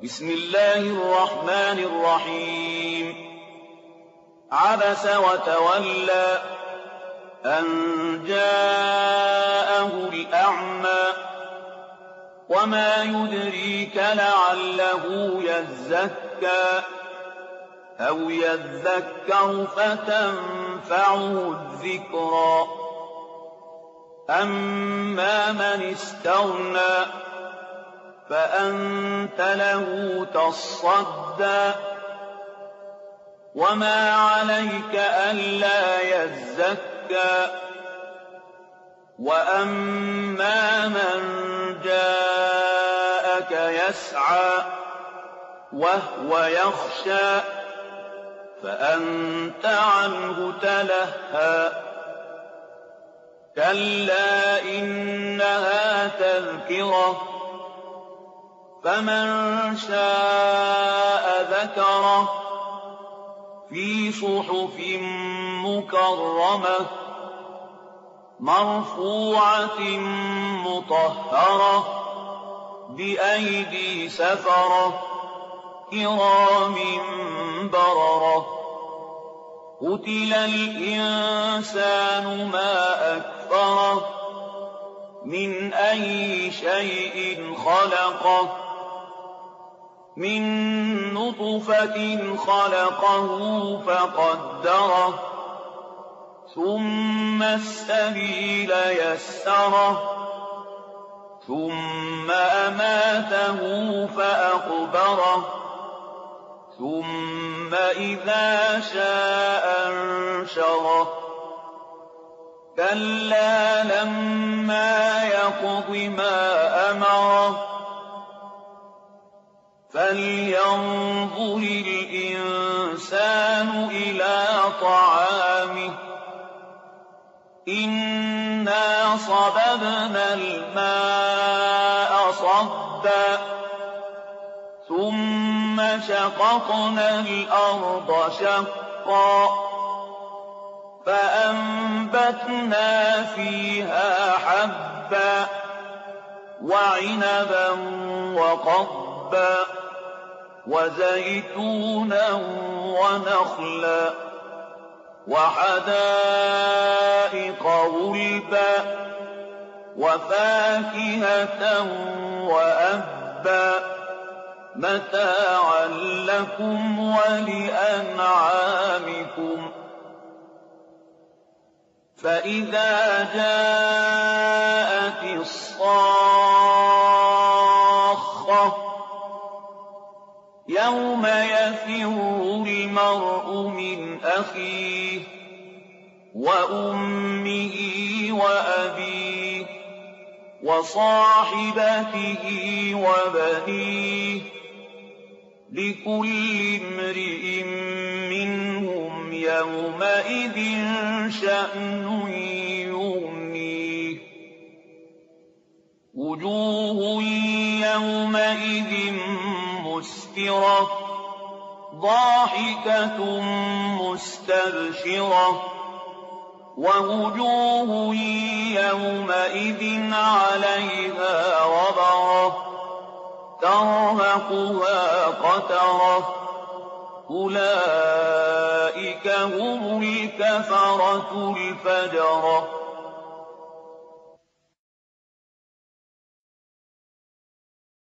بسم الله الرحمن الرحيم عبس وتولى أن جاءه الأعمى وما يدريك لعله يزكى أو يذكر فتنفعه الذكرى أما من استغنى فأنت له تصدى وما عليك ألا يزكى وأما من جاءك يسعى وهو يخشى فأنت عنه تلهى كلا إنها تذكرة فمن شاء ذكره في صحف مكرمة مرفوعة مطهرة بأيدي سفرة كرام بررة قتل الإنسان ما أكفره من أي شيء خلقه من نطفة خلقه فقدره ثم السبيل يسره ثم أماته فأقبره ثم إذا شاء أنشره كلا لما يقض ما أمره فلينظر الإنسان إلى طعامه إنا صببنا الماء صبا ثم شققنا الأرض شقا فأنبتنا فيها حبا وعنبا وقضبا وزيتونا ونخلا وحدائق غلبا وفاكهة وأبا متاعا لكم ولأنعامكم فإذا جاءت الصاخة يوم يفر المرء من أخيه وأمه وأبيه وصاحبته وبنيه لكل امرئ منهم يومئذ شأن يغنيه وجوه يومئذ مسفرة ضاحكة مستبشرة ووجوه يومئذ عليها غبرة ترهقها قترة أولئك هم الكفرة الفجرة